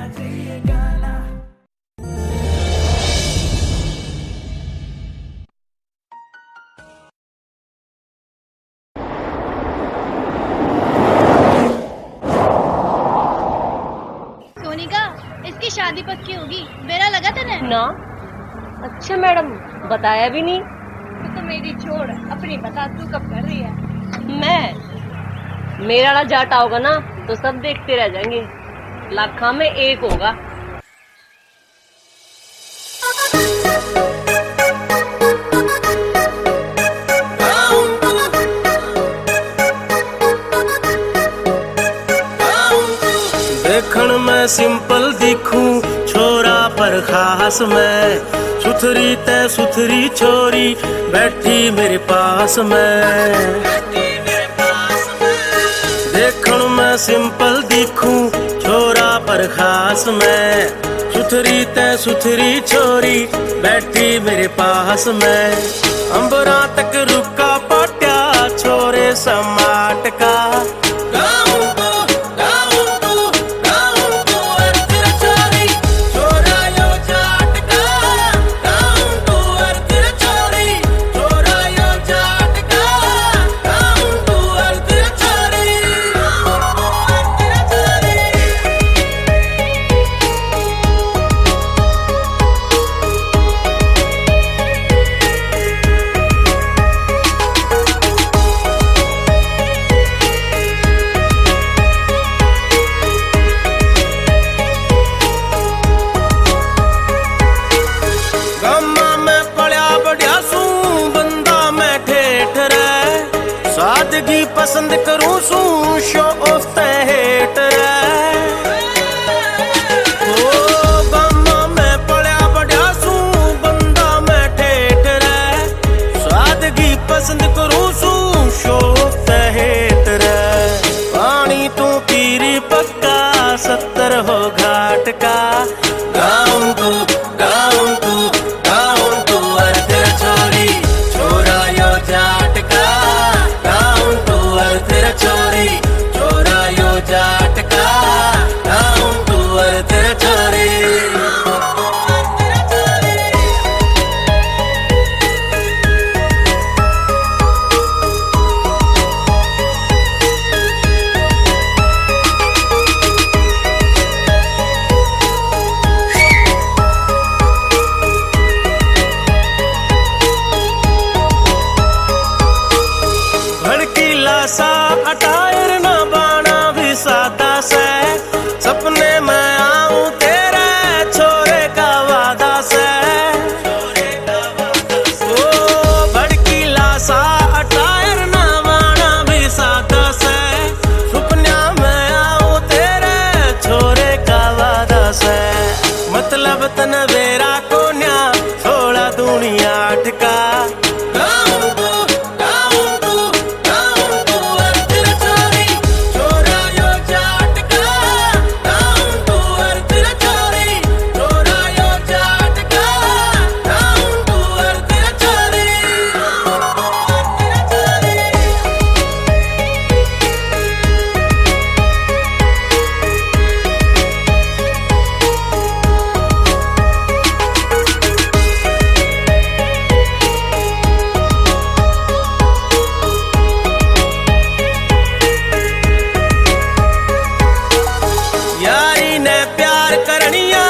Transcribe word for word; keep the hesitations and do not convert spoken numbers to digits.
सोनिका, इसकी शादी पक्की होगी, बेरा लगा तने? ना। अच्छा मैडम, बताया भी नहीं। तू तो मेरी छोड़, अपनी बता, तू कब कर रही है? मैं मेरा वाला जाट आओगा ना तो सब देखते रह जाएंगे, लाखा में एक होगा। देखण में सिंपल दिखूं छोरा पर खास मैं, सुथरी ते सुथरी छोरी बैठी मेरे पास में। देखण में सिंपल दिखूं छोरा पर खास मैं, सुथरी ते सुथरी छोरी बैठी मेरे पास में। अंबरा तक रुका पाट्या छोरे समाट का, सादगी पसंद करूं सू शो ऑफ ते हेट रे। ओ गम्मा में पड़ा बड़ा सू बंदा मैं ठेठ रे, सादगी पसंद करूं सू शो ऑफ ते हेट रे। पानी तू पीरी पक्का सत्तर हो घाट का, गाऊं तू गाऊं तू गाऊं तू अर्ध छोरी छोरा यो जाट का, तेरा चोरी चोरा यो जाट का, गाऊं तू और तेरा चोरी। सा अटायर ना बाना भी सादा से, सपने में आऊं तेरे छोरे का वादा से। ओ भड़कीला सा अटायर ना बाना भी सादा से, सपना में आऊं तेरे छोरे का वादा से। मतलब तन वेरा कोन्या थोड़ा दुनिया अटका, यारी ने प्यार करनिया